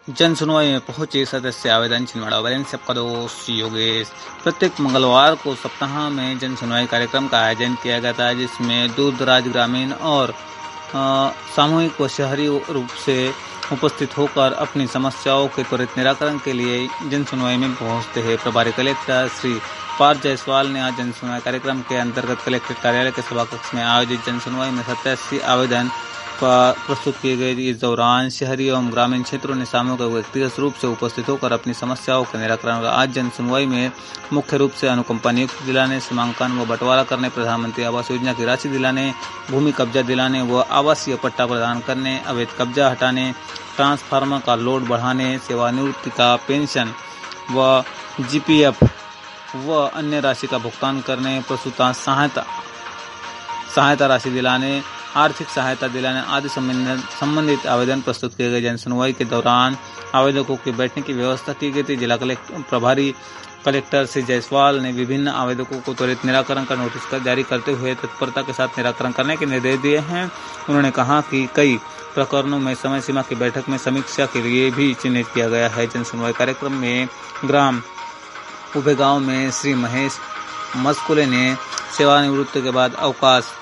जन सुनवाई में पहुंचे सदस्य आवेदन छिंदवाड़ा बैलेंस सबका दोस्त योगेश। प्रत्येक मंगलवार को सप्ताह में जन सुनवाई कार्यक्रम का आयोजन किया जाता है, जिसमें दूर दराज ग्रामीण और सामूहिक व शहरी रूप से उपस्थित होकर अपनी समस्याओं के त्वरित निराकरण के लिए जन सुनवाई में पहुंचते हैं। प्रभारी कलेक्टर श्री पार्थ जायसवाल ने आज जन सुनवाई कार्यक्रम के अंतर्गत कलेक्ट्रेट कार्यालय के सभा कक्ष में आयोजित जन सुनवाई में 87 आवेदन प्रस्तुत किए गए। इस दौरान शहरी एवं ग्रामीण क्षेत्रों ने सामूहिक व व्यक्तिगत रूप से उपस्थित होकर अपनी समस्याओं के निराकरण का आज जन सुनवाई में मुख्य रूप से अनुकंपा नियुक्ति दिलाने, सीमांकन व बंटवारा करने, प्रधानमंत्री आवास योजना की राशि दिलाने, भूमि कब्जा दिलाने व आवासीय पट्टा प्रदान करने, अवैध कब्जा हटाने, ट्रांसफार्मर का लोड बढ़ाने, सेवानिवृत्ति का पेंशन व जीपीएफ व अन्य राशि का भुगतान करने, प्रसूता सहायता राशि दिलाने, आर्थिक सहायता दिलाने आदि संबंधित आवेदन प्रस्तुत किए गए। जन सुनवाई के दौरान आवेदकों के बैठने की व्यवस्था की गई थी। जिला प्रभारी कलेक्टर श्री जायसवाल ने विभिन्न आवेदकों को त्वरित निराकरण का नोटिस जारी करते हुए तत्परता के साथ निराकरण करने के निर्देश दिए हैं। उन्होंने कहा कि कई प्रकरणों में समय सीमा की बैठक में समीक्षा के लिए भी चिन्हित किया गया है। जन सुनवाई कार्यक्रम में ग्राम उभेगांव में श्री महेश मस्कुले ने सेवानिवृत्ति के बाद अवकाश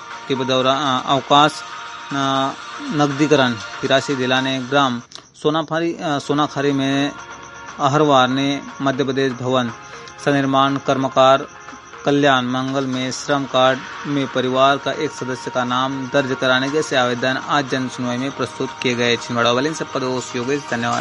नकदीकरण की राशि दिलाने, ग्राम सोनाखारी में अहरवार ने मध्य प्रदेश भवन सनिर्माण कर्मकार कल्याण मंगल में श्रम कार्ड में परिवार का एक सदस्य का नाम दर्ज कराने जैसे आवेदन आज जन सुनवाई में प्रस्तुत किए गए। छिंदवाड़ा वाले सबका दोस्त योगेश। धन्यवाद।